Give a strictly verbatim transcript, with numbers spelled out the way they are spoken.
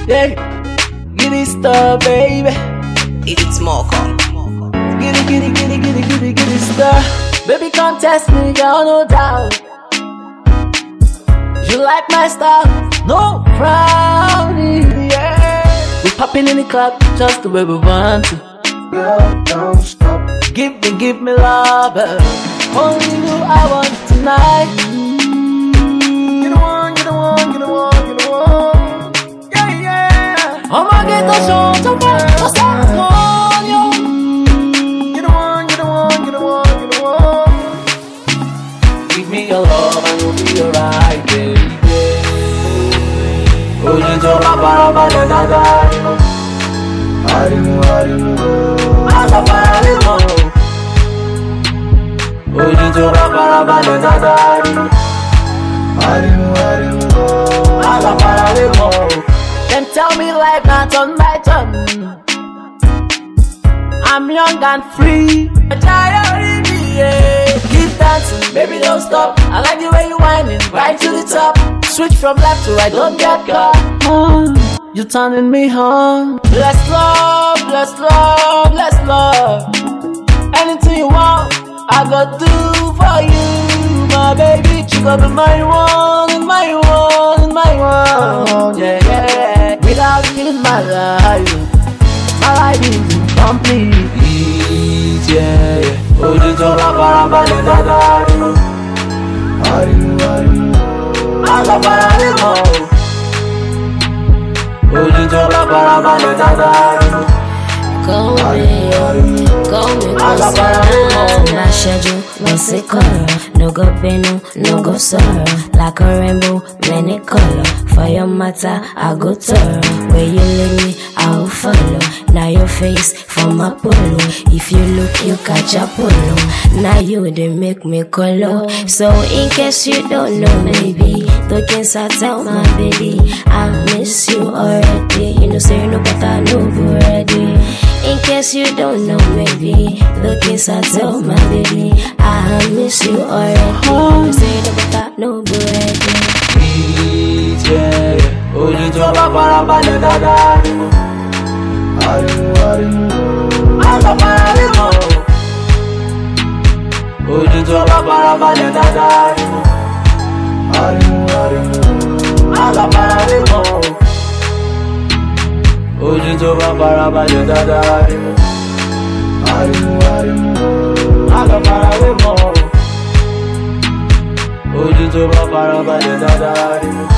Yeah, get it star, baby. It's more calm. Get it, get it, get it, get it, get it, get it star. Baby, come test me, girl, no doubt. You like my style, no frowning, yeah. We popping in the club just the way we want to. Girl, don't stop. Give me, give me love, uh. Only you I want tonight. You the one, you the one, you the one, you the one. Yeah, yeah. I'ma get the show to fight the songs on you. You the one, you the one, you the one, you the one. Give me your love and you'll be alright, baby. Oji to para para na na. Arimu arimu. Ala para limo. Oji to para para na na. Arimu arimu. Ala para limo. Them tell me life not on my tongue. I'm young and free. Keep dancing, baby, don't stop. I like the way you whining, right to the top. Switch from left to right, don't get caught. Uh, you turning me on. Let's love, let's love, let's love. Anything you want, I gotta do for you, my baby. You gotta be my one, and my one, and my one. Yeah, yeah. Without you in my life, my life is incomplete. Yeah, yeah. Oji to para para na na. Arimu arimu. Ala para limo. Oji to para para na na. Go me, go me, Ala para limo. my schedule, what's it color? No go benu, no go sorrow. Like a rainbow, many color. For your matter, I go thorough. Where you lead me, I will follow. Now your face for my polo. If you look, you catch a polo. Now you they make me color. So in case you don't know, maybe talking I tell my baby, I miss you already. You know, say no, but I know already. In case you don't know, maybe the kiss I tell my baby, I miss you already. You say no, but I know already. Yeah, yeah. Oji to para para na na. Arimu arimu. Ala para limo. Oji to para para na na. Arimu arimu. Ala para limo. Oji to para para na na. Arimu arimu. Ala para limo. Oji to para para na na.